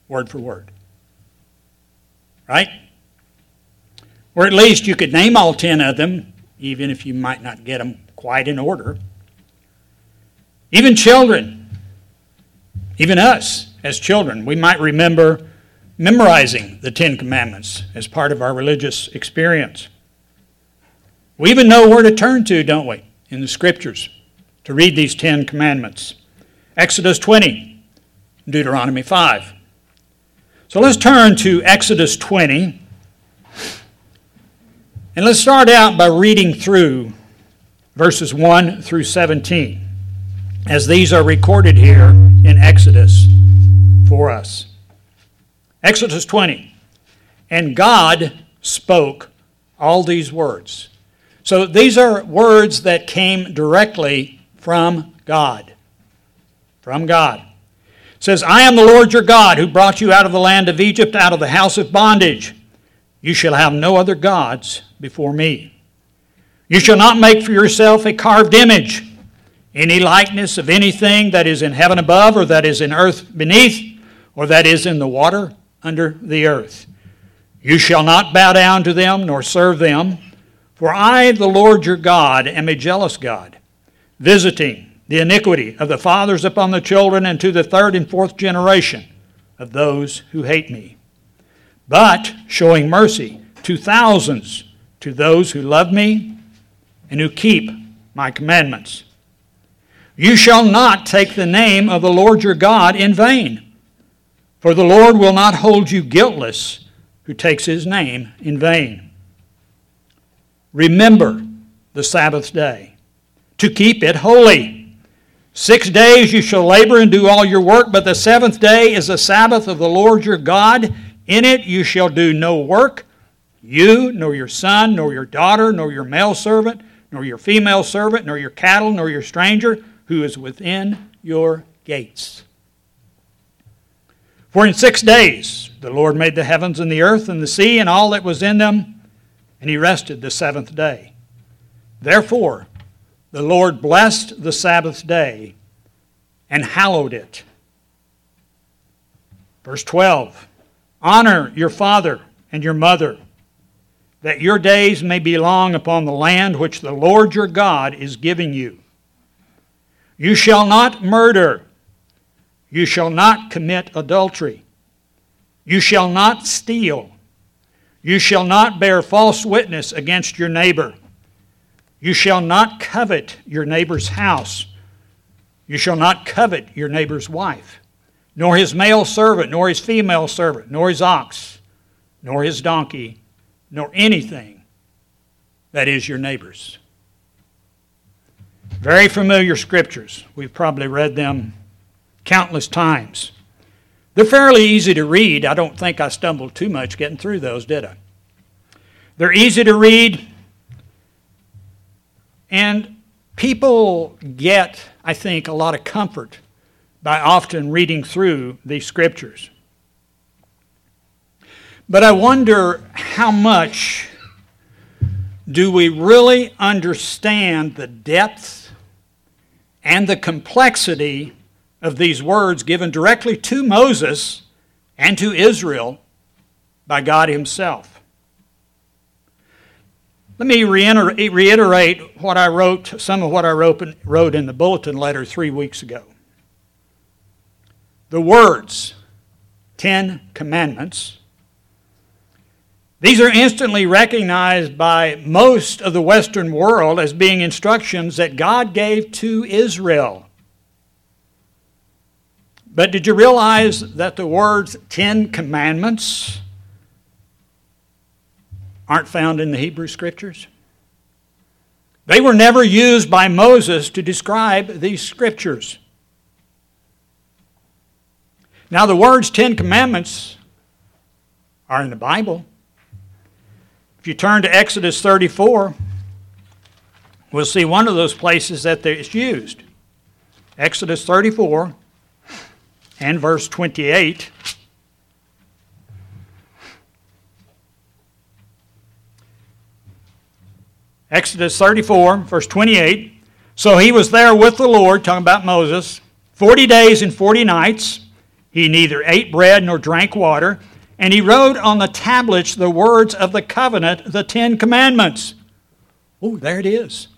word for word. Right? Or at least you could name all 10 of them, even if you might not get them quite in order. Even children, even us as children, we might remember memorizing the 10 Commandments as part of our religious experience. We even know where to turn to, don't we, in the Scriptures to read these 10 Commandments. Exodus 20, Deuteronomy 5. So let's turn to Exodus 20. And let's start out by reading through verses 1 through 17, as these are recorded here in Exodus for us. Exodus 20. And God spoke all these words. So these are words that came directly from God. From God. It says, I am the Lord your God who brought you out of the land of Egypt, out of the house of bondage. You shall have no other gods before me. You shall not make for yourself a carved image, any likeness of anything that is in heaven above, or that is in earth beneath, or that is in the water under the earth. You shall not bow down to them, nor serve them, for I, the Lord your God, am a jealous God, visiting the iniquity of the fathers upon the children, and to the third and fourth generation of those who hate me, but showing mercy to thousands, to those who love me and who keep my commandments. You shall not take the name of the Lord your God in vain, for the Lord will not hold you guiltless who takes his name in vain. Remember the Sabbath day, to keep it holy. 6 days you shall labor and do all your work, but the seventh day is the Sabbath of the Lord your God. In it you shall do no work, you, nor your son, nor your daughter, nor your male servant, nor your female servant, nor your cattle, nor your stranger, who is within your gates. For in 6 days the Lord made the heavens and the earth and the sea and all that was in them, and he rested the seventh day. Therefore the Lord blessed the Sabbath day and hallowed it. Verse 12, honor your father and your mother, that your days may be long upon the land which the Lord your God is giving you. You shall not murder. You shall not commit adultery. You shall not steal. You shall not bear false witness against your neighbor. You shall not covet your neighbor's house. You shall not covet your neighbor's wife, nor his male servant, nor his female servant, nor his ox, nor his donkey, nor anything that is your neighbor's. Very familiar scriptures. We've probably read them countless times. They're fairly easy to read. I don't think I stumbled too much getting through those, did I? They're easy to read, and people get, I think, a lot of comfort by often reading through these scriptures. But I wonder how much do we really understand the depth and the complexity of these words given directly to Moses and to Israel by God himself? Let me reiterate what I wrote, some of what I wrote in the bulletin letter 3 weeks ago. The words, 10 Commandments, these are instantly recognized by most of the Western world as being instructions that God gave to Israel. But did you realize that the words 10 Commandments aren't found in the Hebrew Scriptures? They were never used by Moses to describe these Scriptures. Now the words 10 Commandments are in the Bible. If you turn to Exodus 34, we'll see one of those places that it's used. Exodus 34 and verse 28. Exodus 34, verse 28. So he was there with the Lord, talking about Moses, 40 days and 40 nights. He neither ate bread nor drank water, and he wrote on the tablets the words of the covenant, the 10 Commandments. Oh, there it is.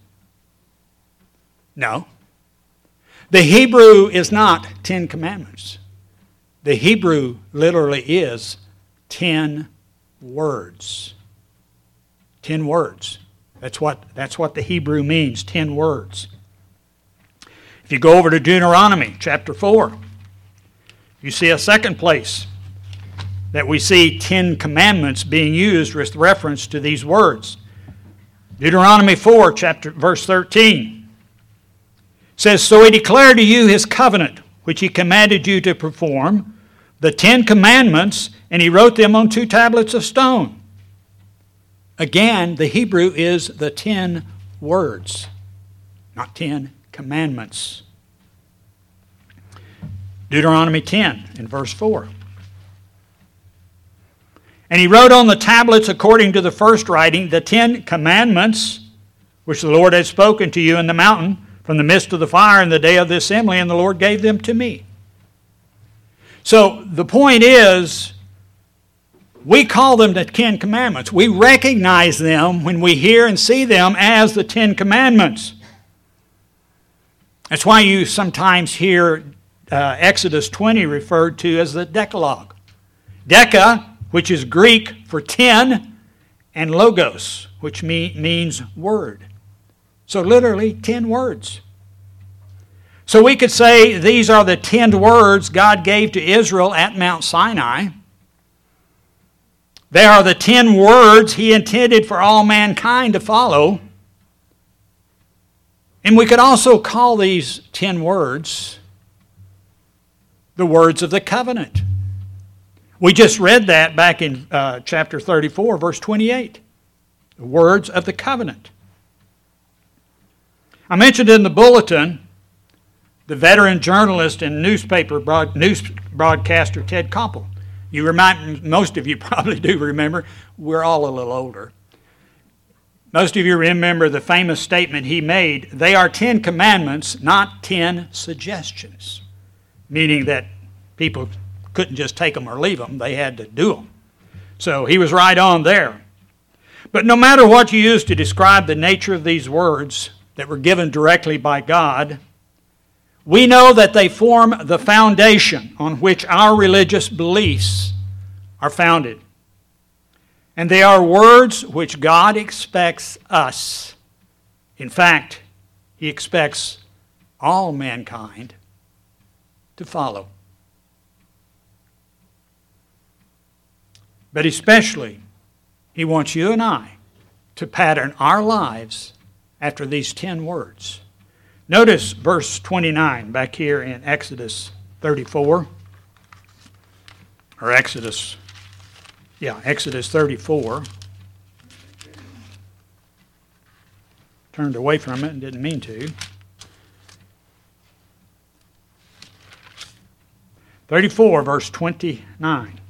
No. The Hebrew is not 10 Commandments. The Hebrew literally is 10 words. 10 words. That's what the Hebrew means, 10 words. If you go over to Deuteronomy chapter 4, you see a second place that we see 10 commandments being used with reference to these words. Deuteronomy 4, verse 13 says, "So he declared to you his covenant, which he commanded you to perform, the 10 commandments, and he wrote them on 2 tablets of stone." Again, the Hebrew is the 10 words, not 10 commandments. Deuteronomy 10 in verse 4. "And he wrote on the tablets according to the first writing the 10 commandments, which the Lord had spoken to you in the mountain from the midst of the fire in the day of the assembly, and the Lord gave them to me." So the point is, we call them the 10 commandments. We recognize them when we hear and see them as the 10 commandments. That's why you sometimes hear Exodus 20 referred to as the Decalogue. Deca, which is Greek for 10, and logos, which means word. So literally 10 words. So we could say these are the 10 words God gave to Israel at Mount Sinai. They are the 10 words he intended for all mankind to follow. And we could also call these 10 words the words of the covenant. We just read that back in chapter 34, verse 28. The words of the covenant. I mentioned in the bulletin the veteran journalist and news broadcaster Ted Koppel. Most of you probably do remember, we're all a little older. Most of you remember the famous statement he made, "They are 10 commandments, not 10 suggestions." Meaning that people couldn't just take them or leave them, they had to do them. So he was right on there. But no matter what you use to describe the nature of these words that were given directly by God, we know that they form the foundation on which our religious beliefs are founded. And they are words which God expects us. In fact, he expects all mankind to follow. But especially, he wants you and I to pattern our lives after these 10 words. Notice verse 29 back here in Exodus 34. Or Exodus 34. Turned away from it and didn't mean to. 34, verse 29.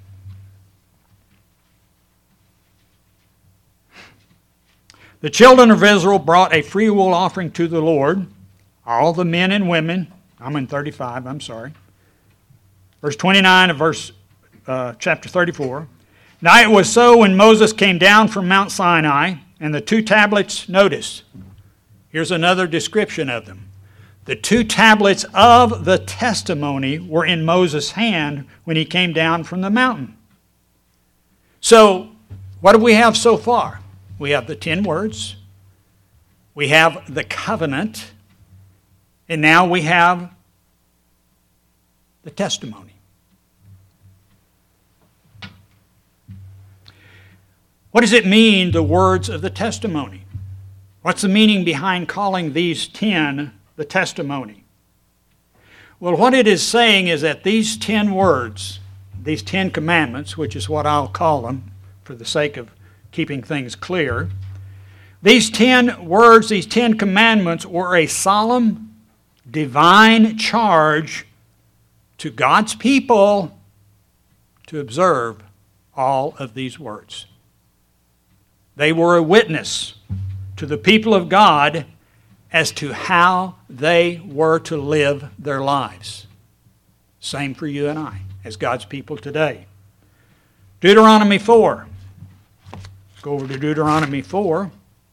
"The children of Israel brought a freewill offering to the Lord, all the men and women." I'm in 35, I'm sorry. Verse 29 of chapter 34. "Now it was so when Moses came down from Mount Sinai, and the 2 tablets," notice, here's another description of them. "The 2 tablets of the testimony were in Moses' hand when he came down from the mountain." So, what do we have so far? We have the 10 words, we have the covenant, and now we have the testimony. What does it mean, the words of the testimony? What's the meaning behind calling these 10 the testimony? Well, what it is saying is that these 10 words, these 10 commandments, which is what I'll call them for the sake of keeping things clear, these 10 words, these 10 commandments were a solemn, divine charge to God's people to observe all of these words. They were a witness to the people of God as to how they were to live their lives. Same for you and I. as God's people today. Deuteronomy 4. Let's go over to Deuteronomy 4.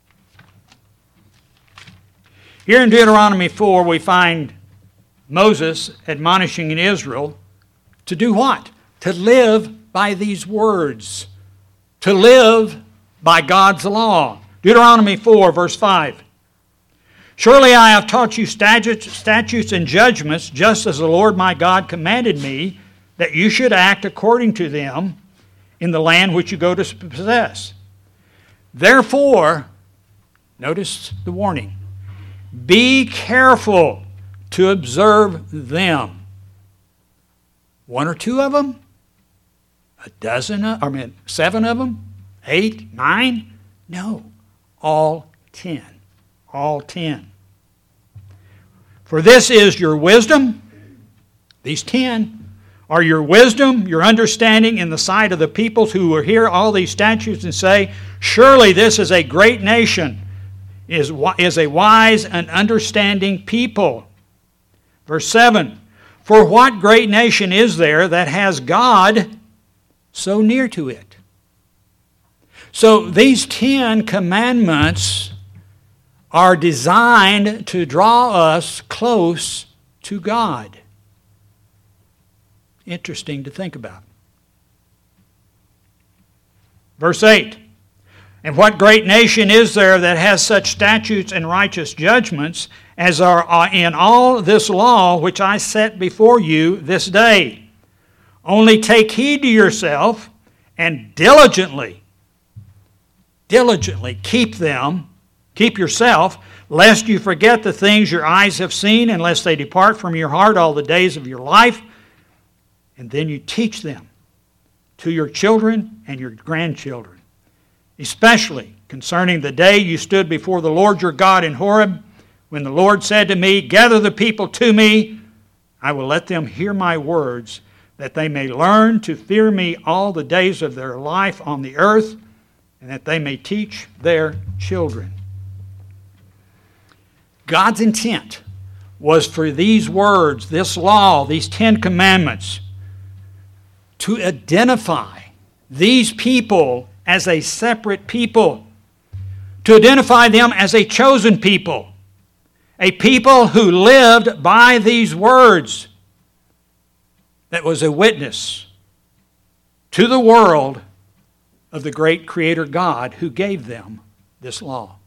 Here in Deuteronomy 4, we find Moses admonishing in Israel to do what? To live by these words. To live by God's law. Deuteronomy 4, verse 5. Surely I have taught you statutes and judgments, just as the Lord my God commanded me, that you should act according to them in the land which you go to possess. Therefore, notice the warning, be careful to observe them. One or two of them? Seven of them? 8, 9? No, all 10. All 10. For this is your wisdom. These 10 are your wisdom, your understanding in the sight of the peoples who will hear all these statutes and say, surely this is a great nation, is a wise and understanding people. Verse 7, for what great nation is there that has God so near to it? So these 10 commandments are designed to draw us close to God. Interesting to think about. Verse 8, and what great nation is there that has such statutes and righteous judgments as are in all this law which I set before you this day? Only take heed to yourself and diligently keep yourself, lest you forget the things your eyes have seen, and lest they depart from your heart all the days of your life. And then you teach them to your children and your grandchildren, especially concerning the day you stood before the Lord your God in Horeb, when the Lord said to me, gather the people to me. I will let them hear my words, that they may learn to fear me all the days of their life on the earth, and that they may teach their children. God's intent was for these words, this law, these 10 commandments, to identify these people as a separate people, to identify them as a chosen people, a people who lived by these words, that was a witness to the world of the great Creator God who gave them this law.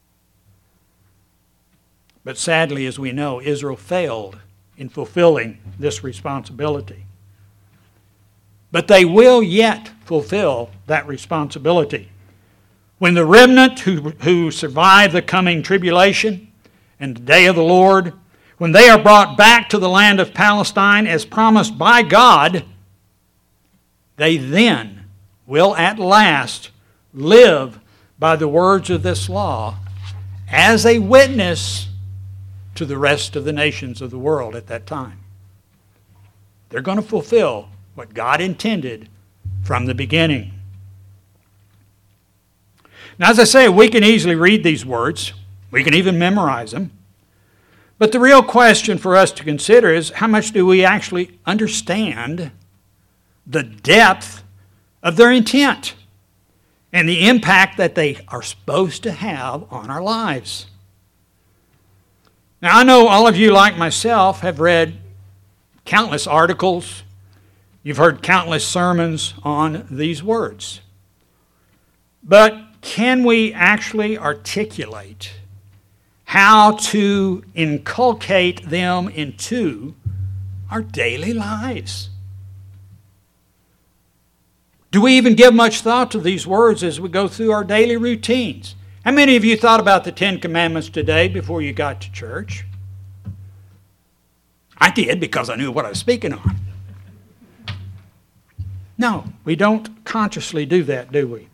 But sadly, as we know, Israel failed in fulfilling this responsibility. But they will yet fulfill that responsibility. When the remnant who survive the coming tribulation and the day of the Lord, when they are brought back to the land of Palestine as promised by God, they then will at last live by the words of this law as a witness to the rest of the nations of the world at that time. They're going to fulfill what God intended from the beginning. Now, as I say, we can easily read these words. We can even memorize them. But the real question for us to consider is, how much do we actually understand the depth of their intent and the impact that they are supposed to have on our lives? Now, I know all of you, like myself, have read countless articles. You've heard countless sermons on these words. But can we actually articulate how to inculcate them into our daily lives? Do we even give much thought to these words as we go through our daily routines? How many of you thought about the 10 Commandments today before you got to church? I did, because I knew what I was speaking on. No, we don't consciously do that, do we?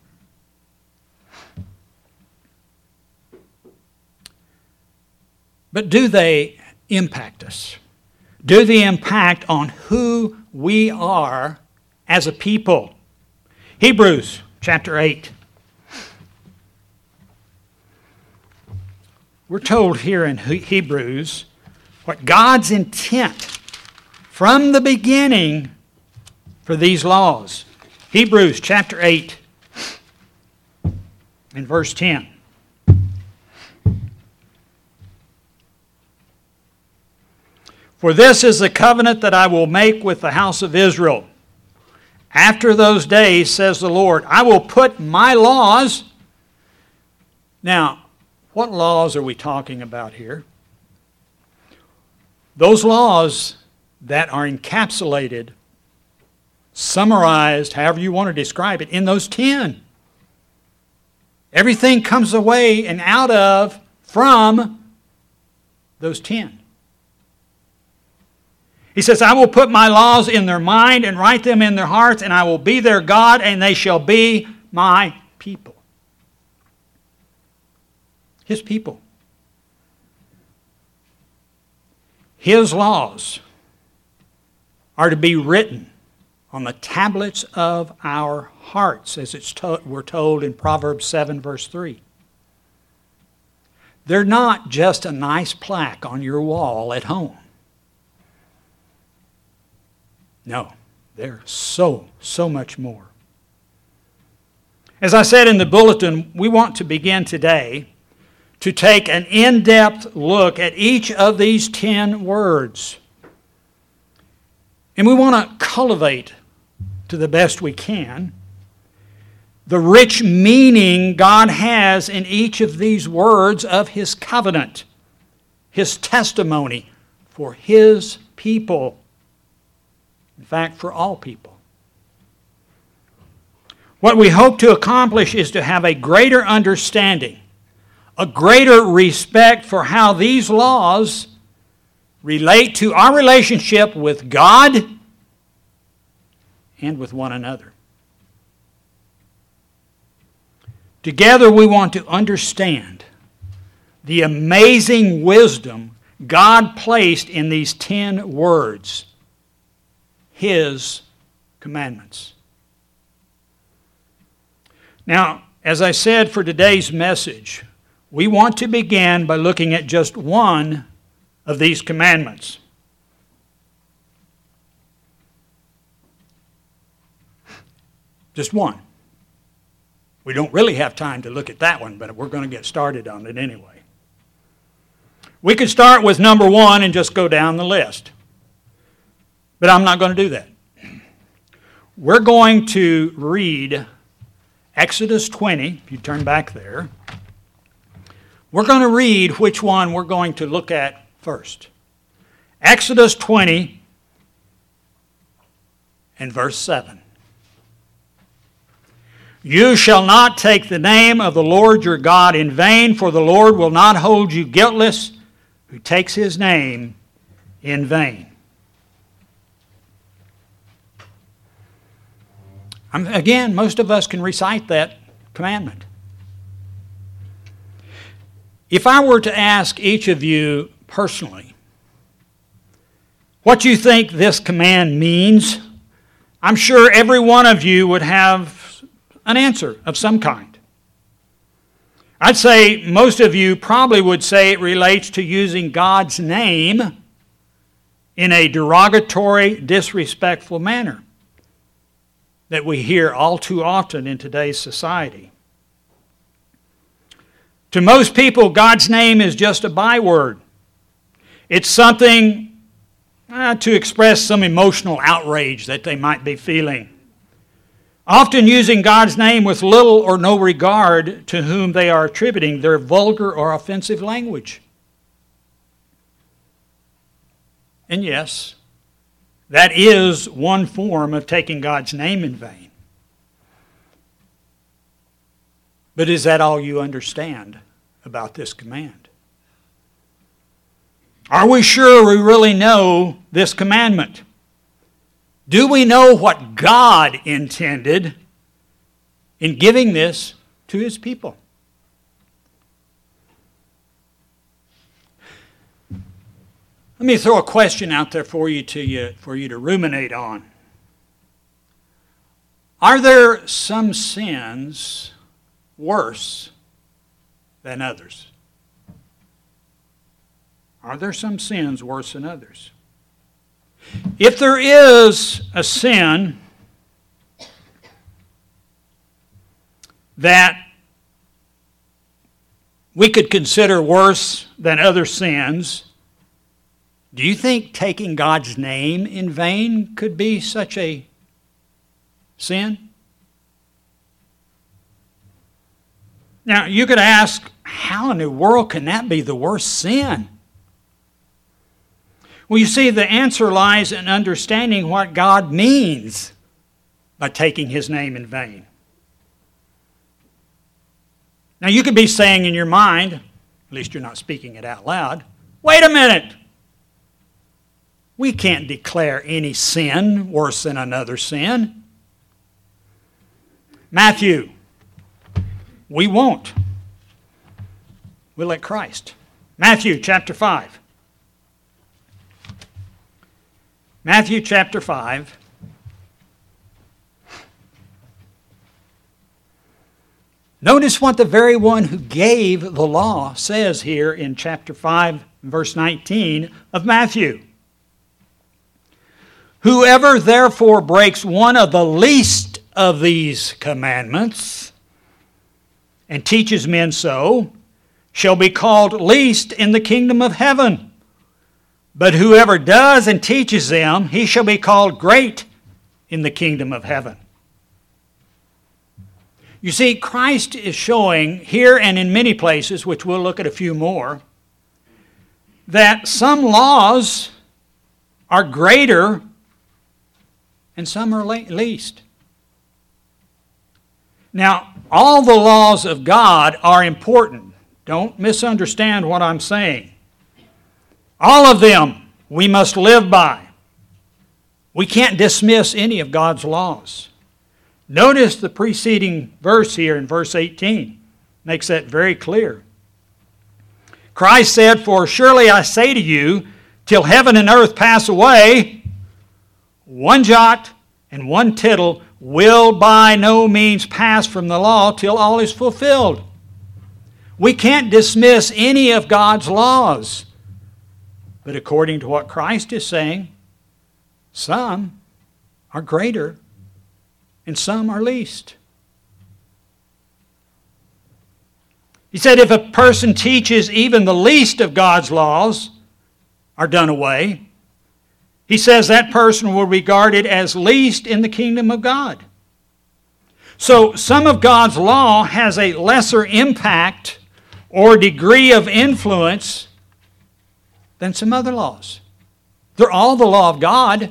But do they impact us? Do they impact on who we are as a people? Hebrews chapter 8. We're told here in Hebrews what God's intent from the beginning for these laws. Hebrews chapter 8 and verse 10. For this is the covenant that I will make with the house of Israel. After those days, says the Lord, I will put my laws. Now, what laws are we talking about here? Those laws that are encapsulated, summarized, however you want to describe it, in those 10. Everything comes away and out of, from those 10. He says, I will put my laws in their mind and write them in their hearts, and I will be their God, and they shall be my people. His people. His laws are to be written on the tablets of our hearts, as we're told in Proverbs 7, verse 3. They're not just a nice plaque on your wall at home. No, they're so much more. As I said in the bulletin, we want to begin today to take an in-depth look at each of these 10 words. And we want to cultivate, to the best we can, the rich meaning God has in each of these words of His covenant, His testimony for His people. In fact, for all people. What we hope to accomplish is to have a greater understanding, a greater respect for how these laws relate to our relationship with God and with one another. Together we want to understand the amazing wisdom God placed in these 10 words, His commandments. Now, as I said for today's message, we want to begin by looking at just one of these commandments. Just one. We don't really have time to look at that one, but we're going to get started on it anyway. We could start with number 1 and just go down the list. But I'm not going to do that. We're going to read Exodus 20, if you turn back there. We're going to read which one we're going to look at first. Exodus 20 and verse 7. You shall not take the name of the Lord your God in vain, for the Lord will not hold you guiltless who takes His name in vain. Again, most of us can recite that commandment. If I were to ask each of you personally what you think this command means, I'm sure every one of you would have an answer of some kind. I'd say most of you probably would say it relates to using God's name in a derogatory, disrespectful manner that we hear all too often in today's society. To most people, God's name is just a byword. It's something to express some emotional outrage that they might be feeling. Often using God's name with little or no regard to whom they are attributing their vulgar or offensive language. And yes, that is one form of taking God's name in vain. But is that all you understand about this command? Are we sure we really know this commandment? Do we know what God intended in giving this to His people? Let me throw a question out there for you to ruminate on. Are there some sins worse than others? Are there some sins worse than others? If there is a sin that we could consider worse than other sins, do you think taking God's name in vain could be such a sin? Now, you could ask, how in the world can that be the worst sin? Well, you see, the answer lies in understanding what God means by taking His name in vain. Now, you could be saying in your mind, at least you're not speaking it out loud, wait a minute. We can't declare any sin worse than another sin. Matthew, we won't. We'll let Christ. Matthew chapter 5. Matthew chapter 5. Notice what the very one who gave the law says here in chapter 5, verse 19 of Matthew. Whoever therefore breaks one of the least of these commandments and teaches men so shall be called least in the kingdom of heaven. But whoever does and teaches them, he shall be called great in the kingdom of heaven. You see, Christ is showing here and in many places, which we'll look at a few more, that some laws are greater and some are least. Now, all the laws of God are important. Don't misunderstand what I'm saying. All of them we must live by. We can't dismiss any of God's laws. Notice the preceding verse here in verse 18 makes that very clear. Christ said, "For surely I say to you, till heaven and earth pass away, one jot and one tittle will by no means pass from the law till all is fulfilled." We can't dismiss any of God's laws. But according to what Christ is saying, some are greater and some are least. He said if a person teaches even the least of God's laws are done away, he says that person will be regarded as least in the kingdom of God. So some of God's law has a lesser impact or degree of influence than some other laws. They're all the law of God.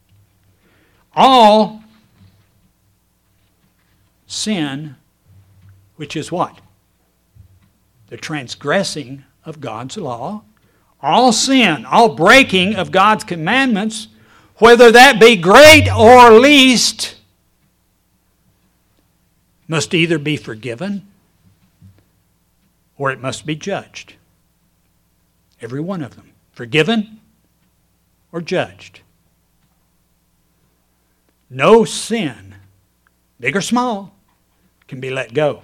All sin, which is what? The transgressing of God's law. All sin, all breaking of God's commandments, whether that be great or least, must either be forgiven or it must be judged. Every one of them. Forgiven or judged. No sin, big or small, can be let go.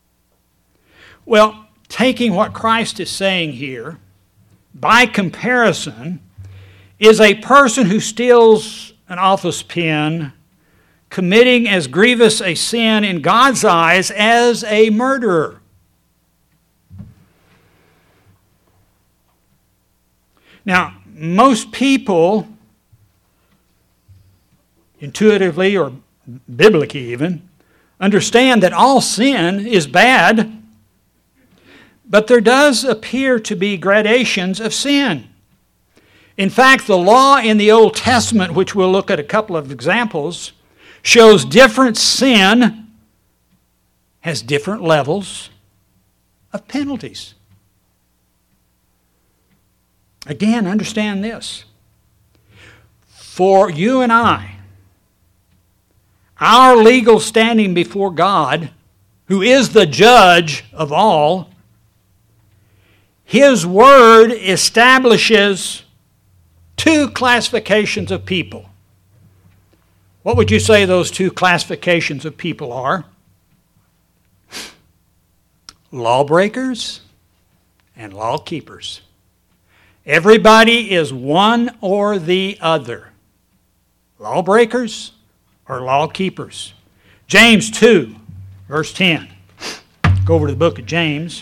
Well, taking what Christ is saying here, by comparison, is a person who steals an office pen committing as grievous a sin in God's eyes as a murderer. Now, most people, intuitively or biblically even, understand that all sin is bad, but there does appear to be gradations of sin. In fact, the law in the Old Testament, which we'll look at a couple of examples, shows different sin has different levels of penalties. Again, understand this. For you and I, our legal standing before God, who is the judge of all, His Word establishes two classifications of people. What would you say those two classifications of people are? Lawbreakers and lawkeepers. Everybody is one or the other. Lawbreakers or lawkeepers. James 2, verse 10. Go over to the book of James.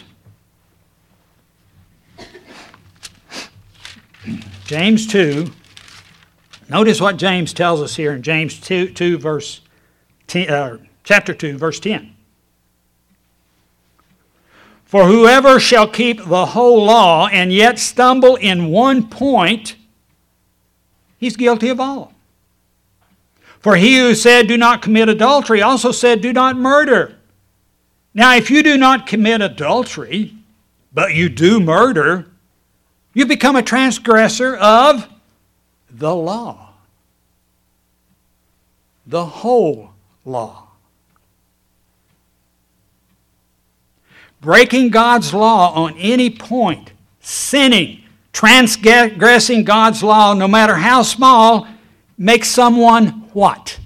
James 2. Notice what James tells us here in James 2 verse 10, chapter 2, verse 10. For whoever shall keep the whole law and yet stumble in one point, he's guilty of all. For he who said, do not commit adultery, also said, do not murder. Now, if you do not commit adultery, but you do murder, you become a transgressor of the law. The whole law. Breaking God's law on any point, sinning, transgressing God's law, no matter how small, makes someone what?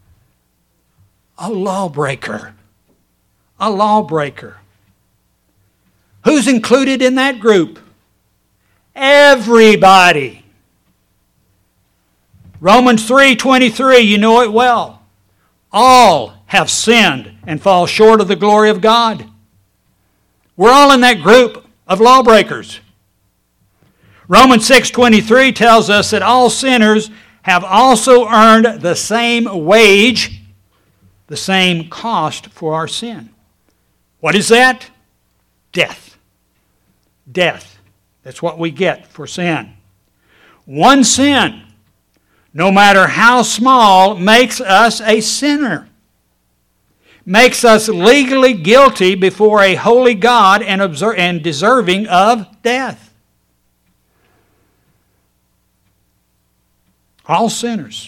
A lawbreaker. A lawbreaker. Who's included in that group? Everybody. Romans 3:23, you know it well. All have sinned and fall short of the glory of God. We're all in that group of lawbreakers. Romans 6:23 tells us that all sinners have also earned the same wage, the same cost for our sin. What is that? Death. Death. That's what we get for sin. One sin, no matter how small, makes us a sinner. Makes us legally guilty before a holy God and deserving of death. All sinners,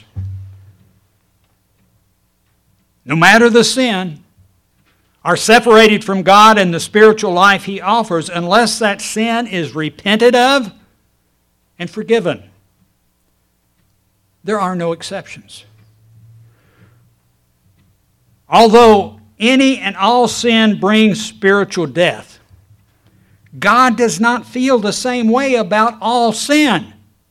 no matter the sin, are separated from God and the spiritual life He offers unless that sin is repented of and forgiven. There are no exceptions. Although any and all sin brings spiritual death, God does not feel the same way about all sin.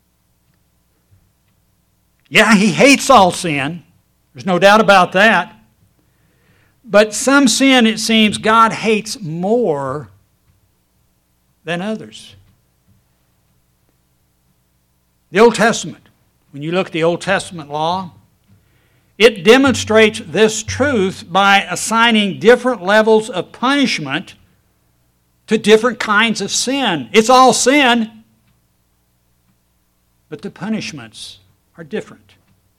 Yeah, He hates all sin. There's no doubt about that. But some sin, it seems, God hates more than others. The Old Testament, when you look at the Old Testament law, it demonstrates this truth by assigning different levels of punishment to different kinds of sin. It's all sin, but the punishments are different.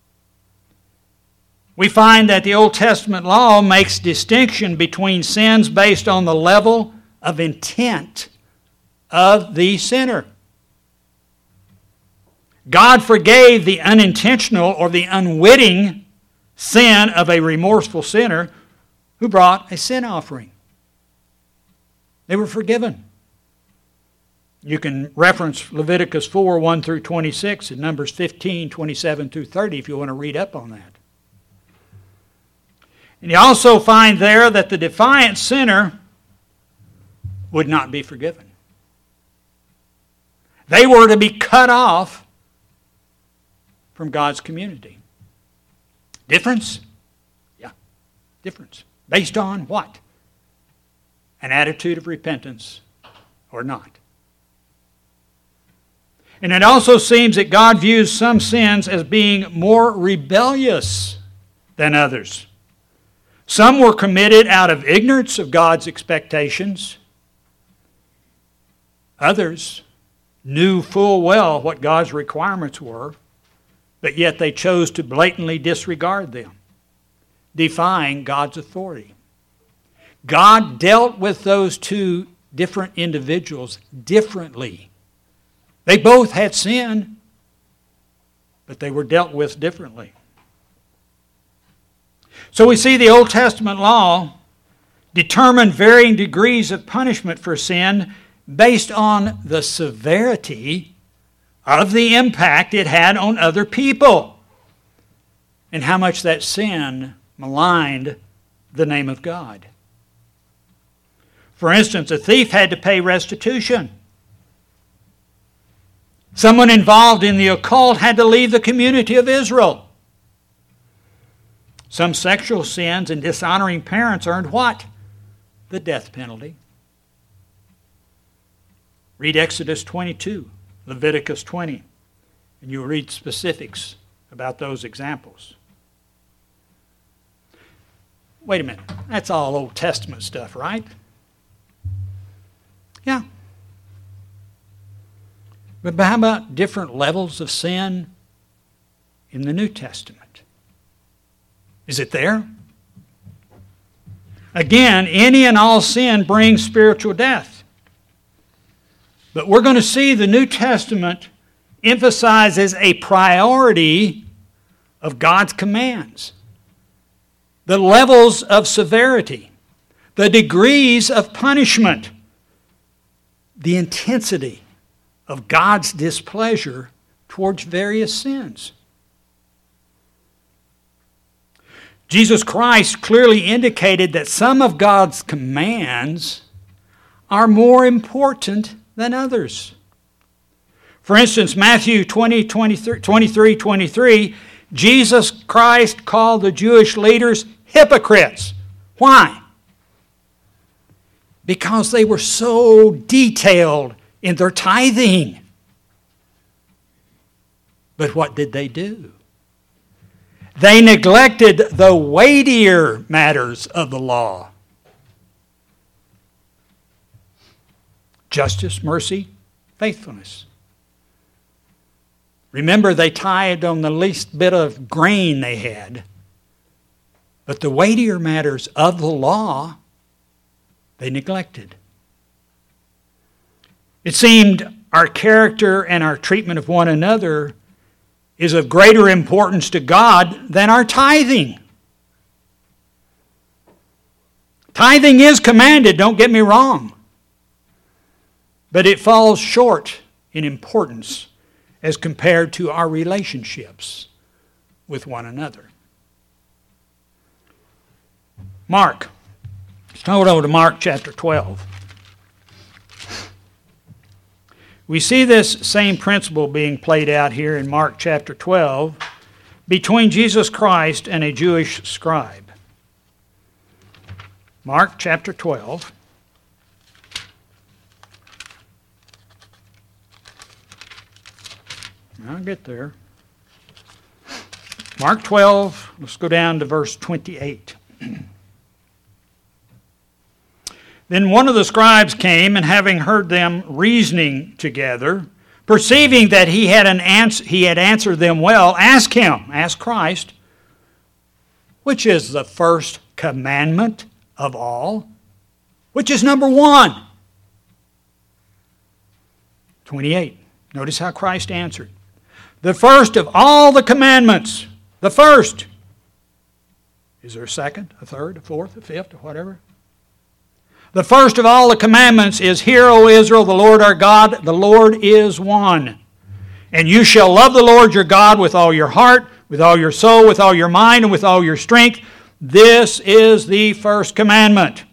We find that the Old Testament law makes distinction between sins based on the level of intent of the sinner. God forgave the unintentional or the unwitting sin of a remorseful sinner who brought a sin offering. They were forgiven. You can reference Leviticus 4, 1 through 26 and Numbers 15, 27 through 30 if you want to read up on that. And you also find there that the defiant sinner would not be forgiven. They were to be cut off from God's community. Difference? Yeah, difference. Based on what? An attitude of repentance or not. And it also seems that God views some sins as being more rebellious than others. Some were committed out of ignorance of God's expectations. Others knew full well what God's requirements were, but yet they chose to blatantly disregard them, defying God's authority. God dealt with those two different individuals differently. They both had sin, but they were dealt with differently. So we see the Old Testament law determined varying degrees of punishment for sin based on the severity of the impact it had on other people and how much that sin maligned the name of God. For instance, a thief had to pay restitution. Someone involved in the occult had to leave the community of Israel. Some sexual sins and dishonoring parents earned what? the death penalty. Read Exodus 22, Leviticus 20, and you'll read specifics about those examples. Wait a minute, that's all Old Testament stuff, right? Yeah. But how about different levels of sin in the New Testament? Is it there? Again, any and all sin brings spiritual death. But we're going to see the New Testament emphasizes a priority of God's commands, the levels of severity, the degrees of punishment, the intensity of God's displeasure towards various sins. Jesus Christ clearly indicated that some of God's commands are more important than others. For instance, Matthew 23, Jesus Christ called the Jewish leaders hypocrites. Why? Because they were so detailed in their tithing. But what did they do? They neglected the weightier matters of the law. Justice, mercy, faithfulness. Remember, they tithed on the least bit of grain they had. But the weightier matters of the law, they neglected. It seemed our character and our treatment of one another is of greater importance to God than our tithing. Tithing is commanded, don't get me wrong. But it falls short in importance as compared to our relationships with one another. Mark. Let's turn over to Mark chapter 12. We see this same principle being played out here in Mark chapter 12 between Jesus Christ and a Jewish scribe. Mark chapter 12. I'll get there. Mark 12, let's go down to verse 28. Then one of the scribes came, and having heard them reasoning together, perceiving that he had answered them well, asked Christ, which is the first commandment of all? Which is number one? 28. Notice how Christ answered. The first of all the commandments. The first. Is there a second, a third, a fourth, a fifth, or whatever? The first of all the commandments is, Hear, O Israel, the Lord our God, the Lord is one. And you shall love the Lord your God with all your heart, with all your soul, with all your mind, and with all your strength. This is the first commandment.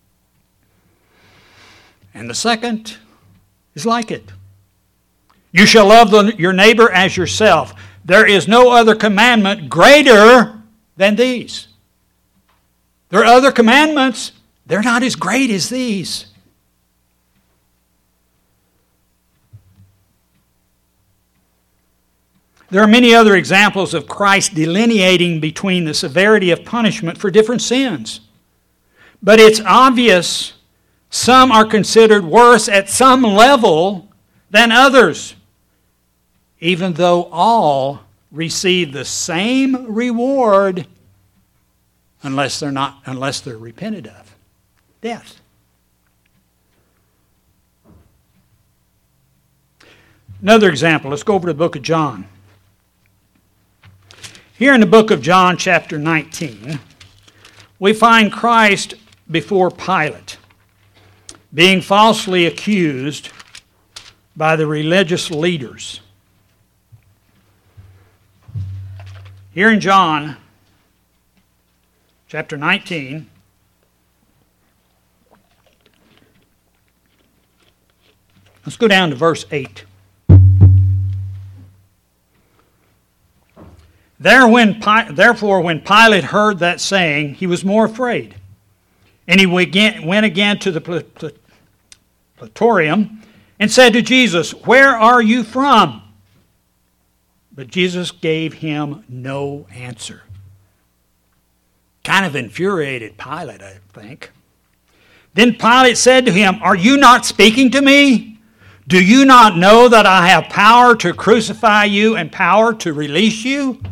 And the second is like it. You shall love your neighbor as yourself. There is no other commandment greater than these. There are other commandments. They're not as great as these. There are many other examples of Christ delineating between the severity of punishment for different sins. But it's obvious some are considered worse at some level than others, even though all receive the same reward unless they're repented of. Death. Another example, let's go over to the book of John. Here in the book of John, chapter 19, we find Christ before Pilate, being falsely accused by the religious leaders. Here in John, chapter 19, let's go down to verse 8. Therefore, when Pilate heard that saying, he was more afraid. And he went again to the praetorium and said to Jesus, "Where are you from?" But Jesus gave him no answer. Kind of infuriated Pilate, I think. Then Pilate said to him, "Are you not speaking to me? Do you not know that I have power to crucify you and power to release you?"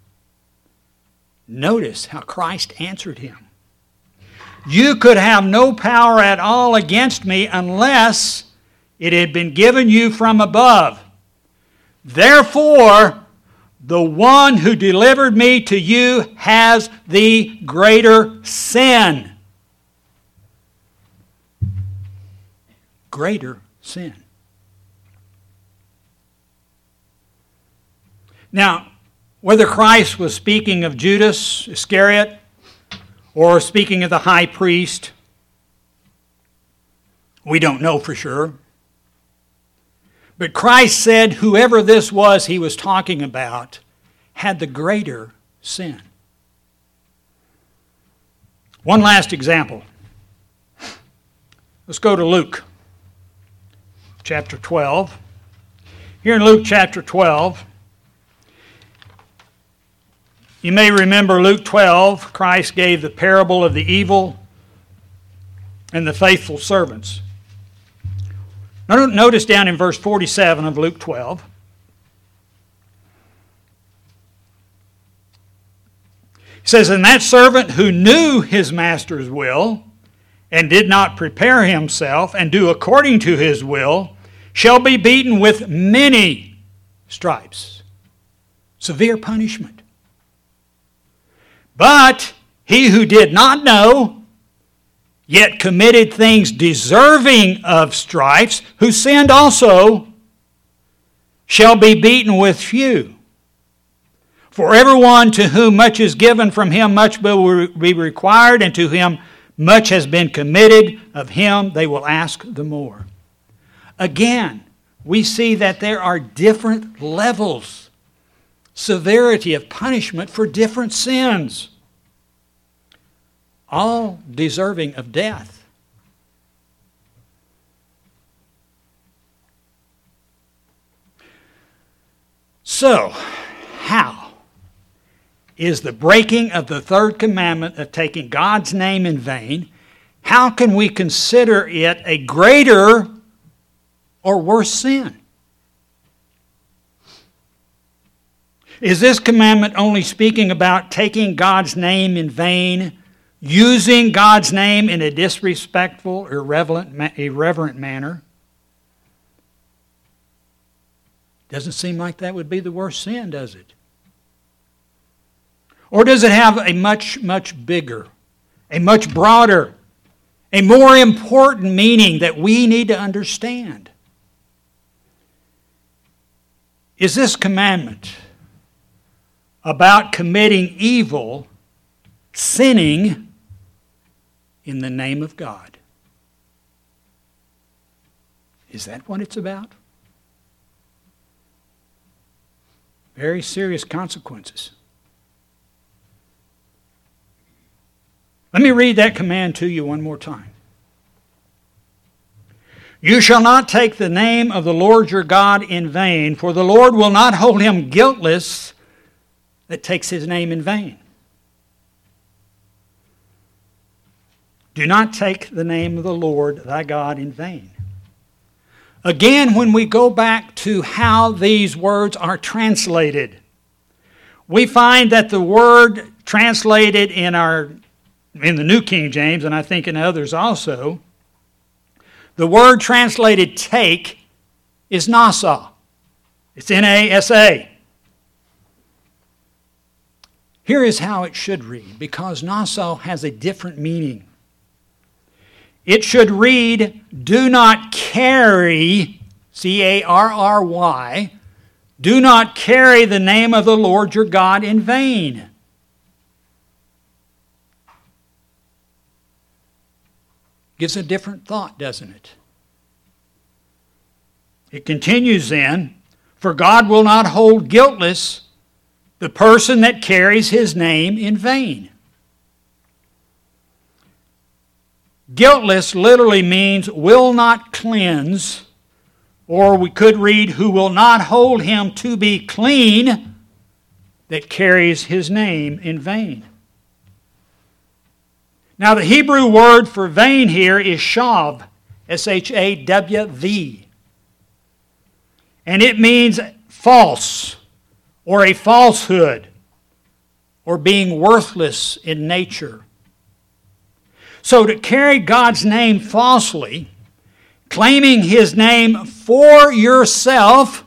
Notice how Christ answered him. "You could have no power at all against me unless it had been given you from above. Therefore, the one who delivered me to you has the greater sin." Greater sin. Now, whether Christ was speaking of Judas Iscariot or speaking of the high priest, we don't know for sure. But Christ said whoever this was he was talking about had the greater sin. One last example. Let's go to Luke chapter 12. Here in Luke chapter 12, you may remember Luke 12, Christ gave the parable of the evil and the faithful servants. Notice down in verse 47 of Luke 12. It says, "And that servant who knew his master's will and did not prepare himself and do according to his will shall be beaten with many stripes." Severe punishment. "But he who did not know, yet committed things deserving of stripes, who sinned also, shall be beaten with few. For everyone to whom much is given, from him much will be required, and to him much has been committed, of him they will ask the more." Again, we see that there are different levels, severity of punishment for different sins, all deserving of death. So, how is the breaking of the third commandment of taking God's name in vain, how can we consider it a greater or worse sin? Is this commandment only speaking about taking God's name in vain, using God's name in a disrespectful, irreverent manner? Doesn't seem like that would be the worst sin, does it? Or does it have a much, much bigger, a much broader, a more important meaning that we need to understand? Is this commandment about committing evil, sinning in the name of God? Is that what it's about? Very serious consequences. Let me read that command to you one more time. "You shall not take the name of the Lord your God in vain, for the Lord will not hold him guiltless that takes his name in vain." Do not take the name of the Lord thy God in vain. Again, when we go back to how these words are translated, we find that the word translated in the New King James, and I think in others also, the word translated take is nasa. It's N-A-S-A. Here is how it should read, because nasa has a different meaning. It should read, "Do not carry," C-A-R-R-Y, "do not carry the name of the Lord your God in vain." Gives a different thought, doesn't it? It continues then, "For God will not hold guiltless the person that carries his name in vain." Guiltless literally means will not cleanse, or we could read who will not hold him to be clean that carries his name in vain. Now the Hebrew word for vain here is shav, S-H-A-W-V. And it means false, or a falsehood, or being worthless in nature. So to carry God's name falsely, claiming His name for yourself,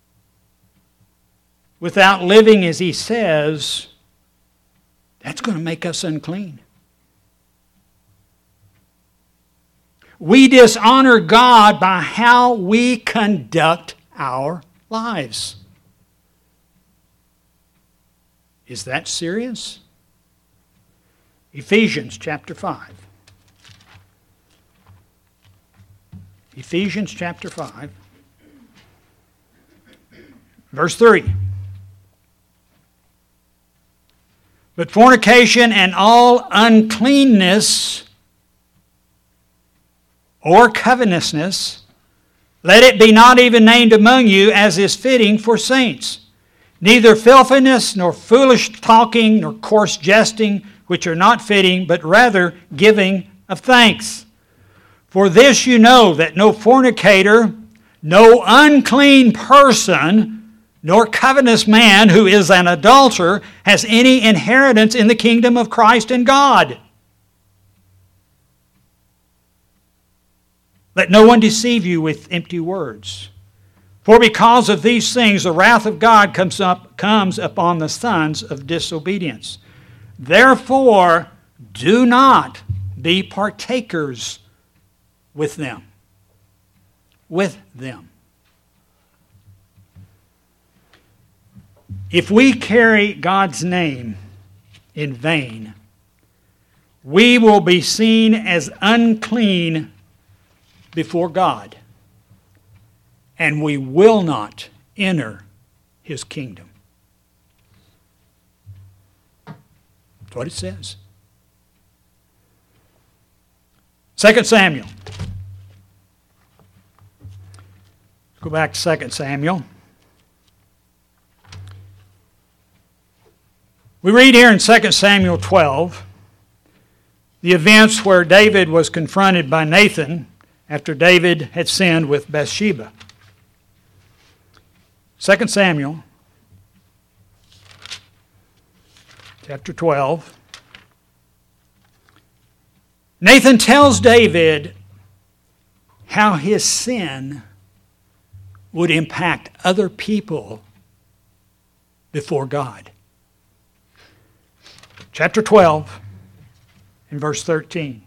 without living as He says, that's going to make us unclean. We dishonor God by how we conduct our lives. Is that serious? Ephesians chapter 5. Ephesians chapter 5, verse 3. But fornication and all uncleanness or covetousness, let it be not even named among you as is fitting for saints. Neither filthiness, nor foolish talking, nor coarse jesting, which are not fitting, but rather giving of thanks. For this you know, that no fornicator, no unclean person, nor covetous man who is an adulterer has any inheritance in the kingdom of Christ and God. Let no one deceive you with empty words. For because of these things the wrath of God comes upon the sons of disobedience. Therefore, do not be partakers with them. With them. If we carry God's name in vain, we will be seen as unclean before God, and we will not enter His kingdom. That's what it says. 2 Samuel. Go back to 2 Samuel. We read here in 2 Samuel 12 the events where David was confronted by Nathan after David had sinned with Bathsheba. 2 Samuel chapter 12. Nathan tells David how his sin would impact other people before God. Chapter 12 and verse 13.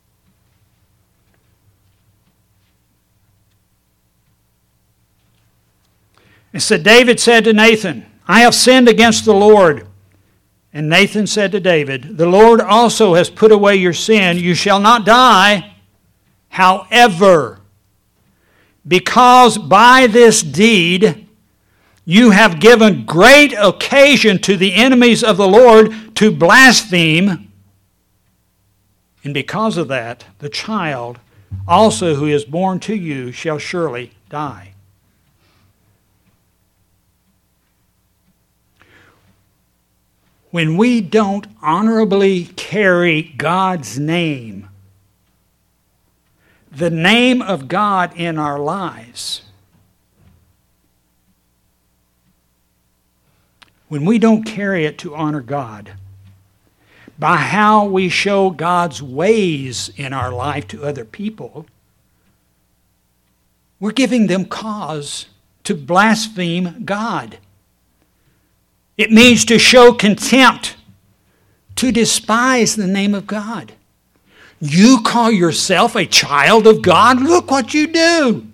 It said, David said to Nathan, I have sinned against the Lord. And Nathan said to David, the Lord also has put away your sin. You shall not die. However, because by this deed you have given great occasion to the enemies of the Lord to blaspheme, and because of that, the child also who is born to you shall surely die. When we don't honorably carry God's name, the name of God in our lives, when we don't carry it to honor God, by how we show God's ways in our life to other people, we're giving them cause to blaspheme God. It means to show contempt, to despise the name of God. You call yourself a child of God? Look what you do.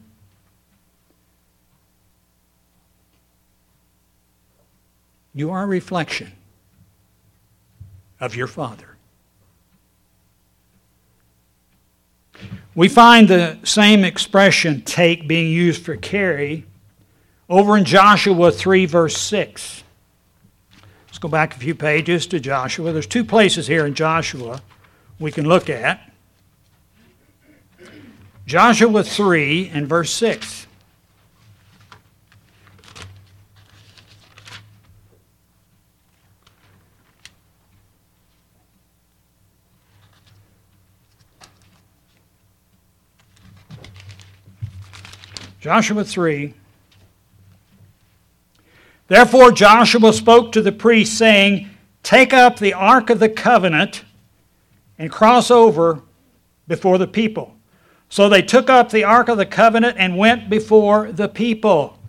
You are a reflection of your Father. We find the same expression, take, being used for carry, over in Joshua 3, verse 6. Let's go back a few pages to Joshua. There's two places here in Joshua we can look at. Joshua 3 and verse 6. Joshua 3. Therefore Joshua spoke to the priests, saying, Take up the ark of the covenant and cross over before the people. So they took up the ark of the covenant and went before the people.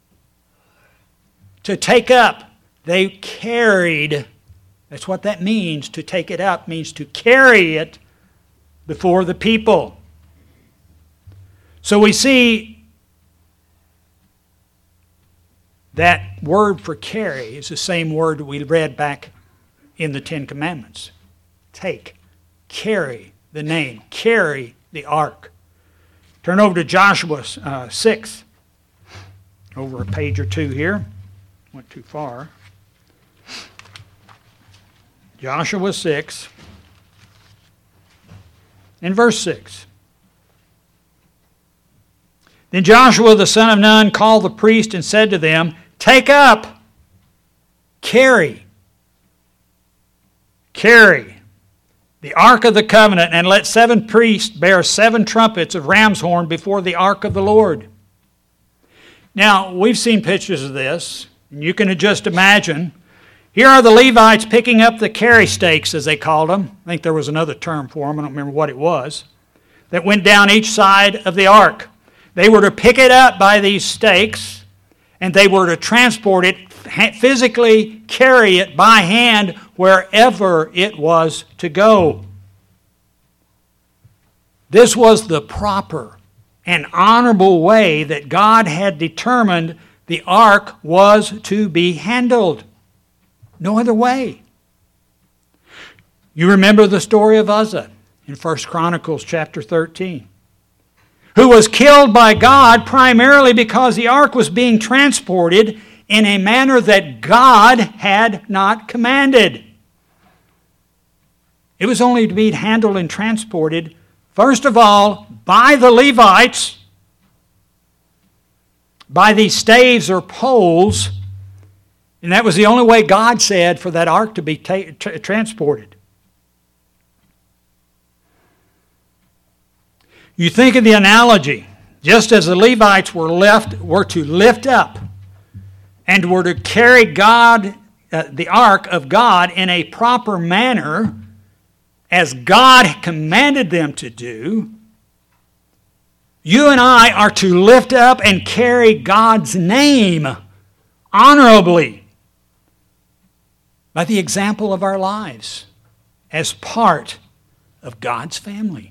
To take up, they carried. That's what that means. To take it up means to carry it before the people. So we see that word for carry is the same word we read back in the Ten Commandments. Take, carry the name, carry the ark. Turn over to Joshua 6. Over a page or two here. Went too far. Joshua 6 and verse 6. Then Joshua the son of Nun called the priest and said to them, Take up, carry the ark of the covenant, and let 7 priests bear 7 trumpets of ram's horn before the ark of the Lord. Now, we've seen pictures of this, and you can just imagine. Here are the Levites picking up the carry stakes, as they called them. I think there was another term for them, I don't remember what it was, that went down each side of the ark. They were to pick it up by these stakes, and they were to transport it, physically carry it by hand wherever it was to go. This was the proper and honorable way that God had determined the ark was to be handled. No other way. You remember the story of Uzzah in 1 Chronicles chapter 13. Who was killed by God primarily because the ark was being transported in a manner that God had not commanded. It was only to be handled and transported, first of all, by the Levites, by these staves or poles, and that was the only way God said for that ark to be transported. You think of the analogy, just as the Levites were to lift up and were to carry the ark of God in a proper manner, as God commanded them to do, you and I are to lift up and carry God's name honorably by the example of our lives as part of God's family.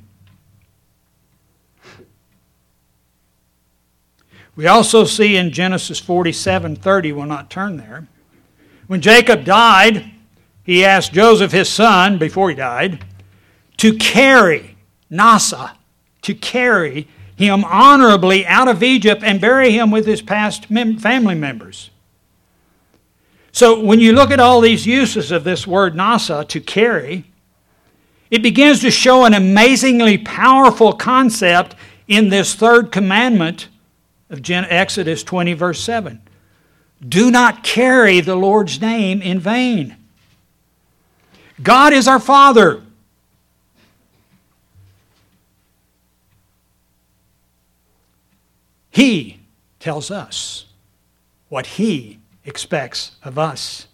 We also see in Genesis 47:30, we'll not turn there, when Jacob died, he asked Joseph, his son, before he died, to carry Nasa, to carry him honorably out of Egypt and bury him with his past family members. So when you look at all these uses of this word Nasa, to carry, it begins to show an amazingly powerful concept in this third commandment of Exodus 20, verse 7. Do not carry the Lord's name in vain. God is our Father. He tells us what He expects of us.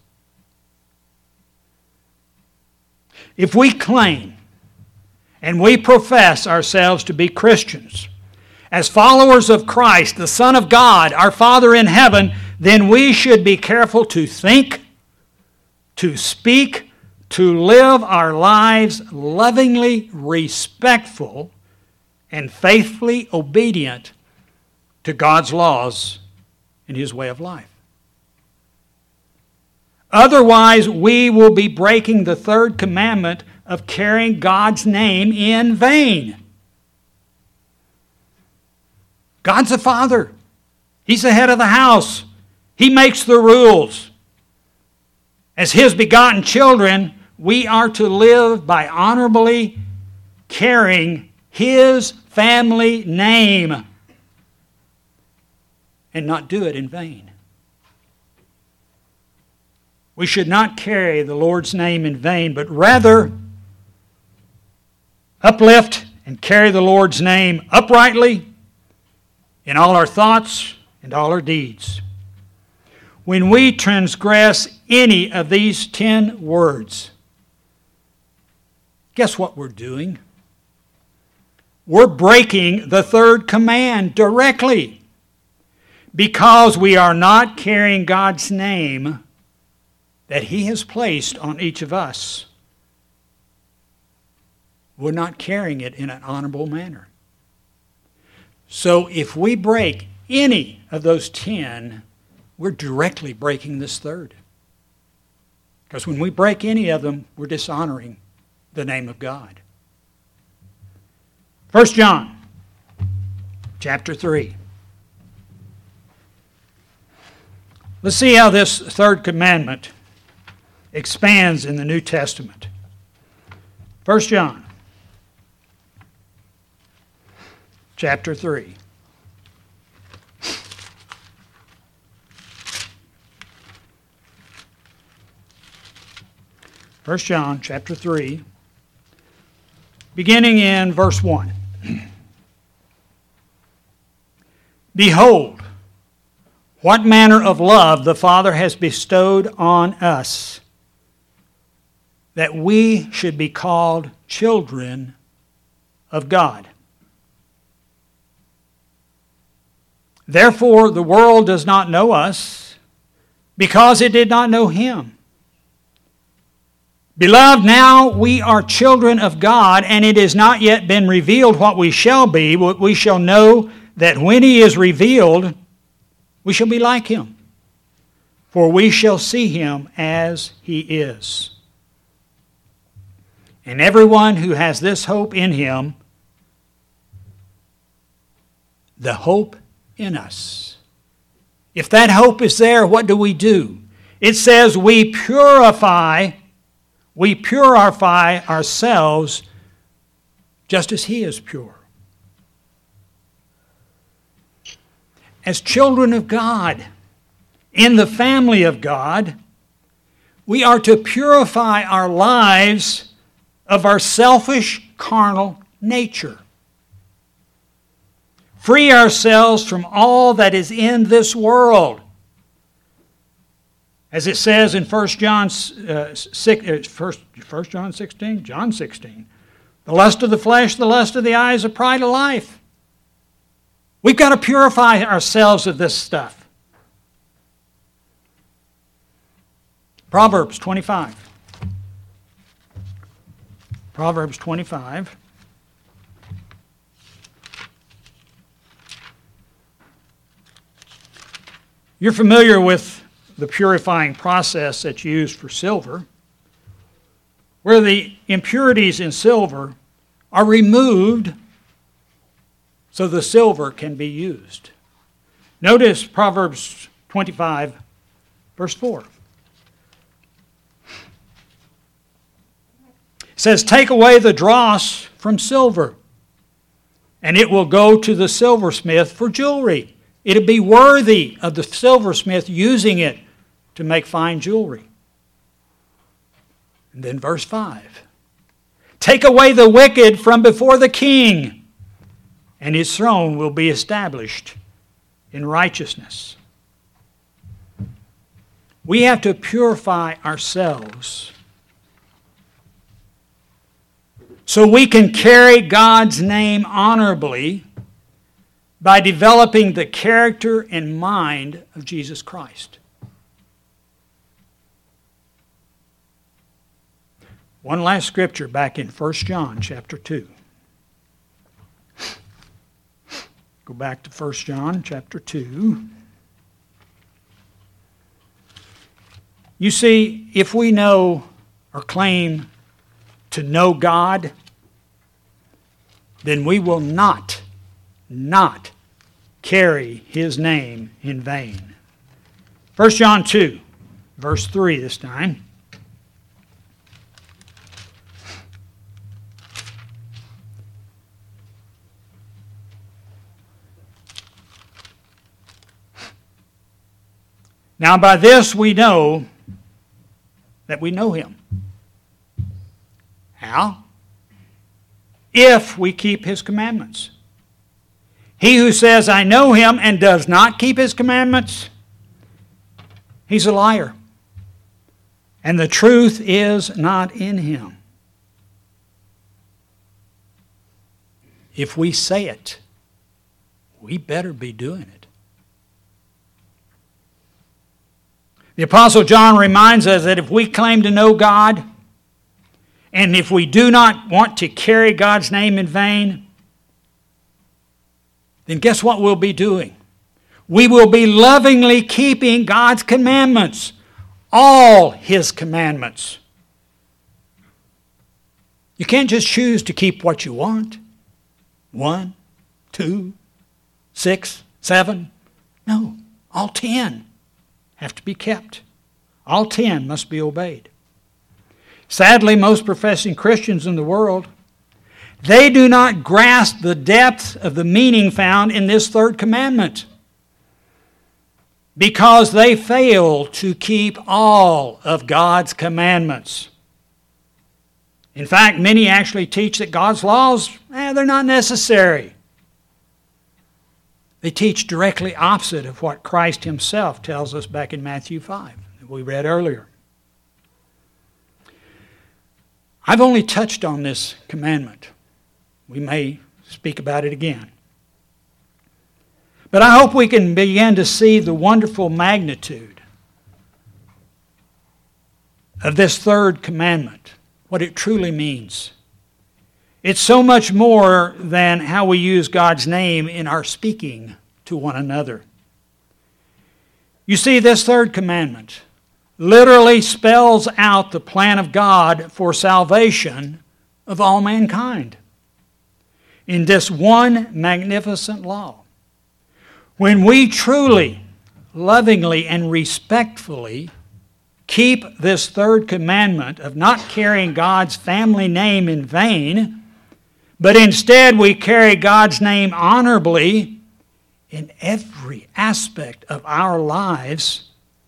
If we claim and we profess ourselves to be Christians, as followers of Christ, the Son of God, our Father in heaven, then we should be careful to think, to speak, to live our lives lovingly respectful and faithfully obedient to God's laws and His way of life. Otherwise, we will be breaking the third commandment of carrying God's name in vain. God's the Father. He's the head of the house. He makes the rules. As His begotten children, we are to live by honorably carrying His family name and not do it in vain. We should not carry the Lord's name in vain, but rather uplift and carry the Lord's name uprightly in all our thoughts and all our deeds. When we transgress any of these 10 words, guess what we're doing? We're breaking the third command directly, because we are not carrying God's name that He has placed on each of us. We're not carrying it in an honorable manner. So if we break any of those 10, we're directly breaking this third. Because when we break any of them, we're dishonoring the name of God. 1 John chapter 3. Let's see how this third commandment expands in the New Testament. 1 John chapter 3. First John chapter 3, beginning in verse 1. Behold, what manner of love the Father has bestowed on us, that we should be called children of God. Therefore the world does not know us, because it did not know Him. Beloved, now we are children of God, and it has not yet been revealed what we shall be, but we shall know that when He is revealed, we shall be like Him, for we shall see Him as He is. And everyone who has this hope in Him, the hope in us. If that hope is there, what do? It says we purify ourselves just as He is pure. As children of God, in the family of God, we are to purify our lives of our selfish, carnal nature. Free ourselves from all that is in this world. As it says in 1 John 16, John 16, the lust of the flesh, the lust of the eyes, the pride of life. We've got to purify ourselves of this stuff. Proverbs 25. Proverbs 25. You're familiar with the purifying process that's used for silver, where the impurities in silver are removed so the silver can be used. Notice Proverbs 25, verse 4. It says, take away the dross from silver, and it will go to the silversmith for jewelry. It'll be worthy of the silversmith using it to make fine jewelry. And then verse 5. Take away the wicked from before the king, and his throne will be established in righteousness. We have to purify ourselves so we can carry God's name honorably by developing the character and mind of Jesus Christ. One last scripture back in 1 John chapter 2. Go back to 1 John chapter 2. You see, if we know or claim to know God, then we will not carry His name in vain. 1 John 2, verse 3 this time. Now by this we know that we know Him. How? If we keep His commandments. He who says, I know Him, and does not keep His commandments, he's a liar. And the truth is not in him. If we say it, we better be doing it. The Apostle John reminds us that if we claim to know God, and if we do not want to carry God's name in vain, then guess what we'll be doing? We will be lovingly keeping God's commandments. All His commandments. You can't just choose to keep what you want. 1, 2, 6, 7. No, all 10 have to be kept. All 10 must be obeyed. Sadly, most professing Christians in the world, they do not grasp the depth of the meaning found in this third commandment, because they fail to keep all of God's commandments. In fact, many actually teach that God's laws, they're not necessary. They teach directly opposite of what Christ Himself tells us back in Matthew 5 that we read earlier. I've only touched on this commandment. We may speak about it again. But I hope we can begin to see the wonderful magnitude of this third commandment, what it truly means. It's so much more than how we use God's name in our speaking to one another. You see, this third commandment literally spells out the plan of God for salvation of all mankind in this one magnificent law. When we truly, lovingly, and respectfully keep this third commandment of not carrying God's family name in vain, but instead we carry God's name honorably in every aspect of our lives,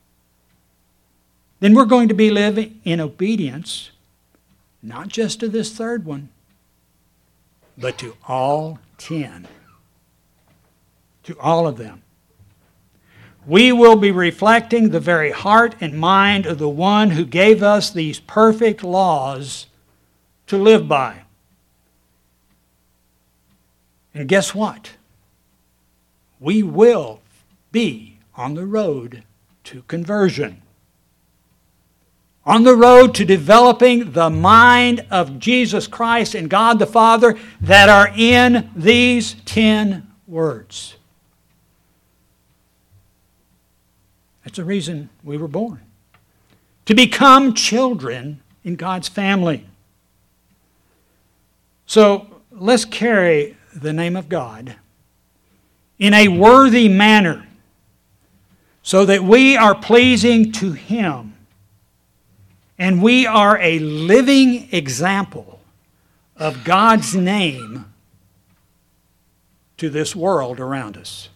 then we're going to be living in obedience, not just to this third one, but to all 10. To all of them. We will be reflecting the very heart and mind of the one who gave us these perfect laws to live by. And guess what? We will be on the road to conversion. On the road to developing the mind of Jesus Christ and God the Father that are in these 10 words. That's the reason we were born. To become children in God's family. So let's carry the name of God in a worthy manner so that we are pleasing to Him and we are a living example of God's name to this world around us.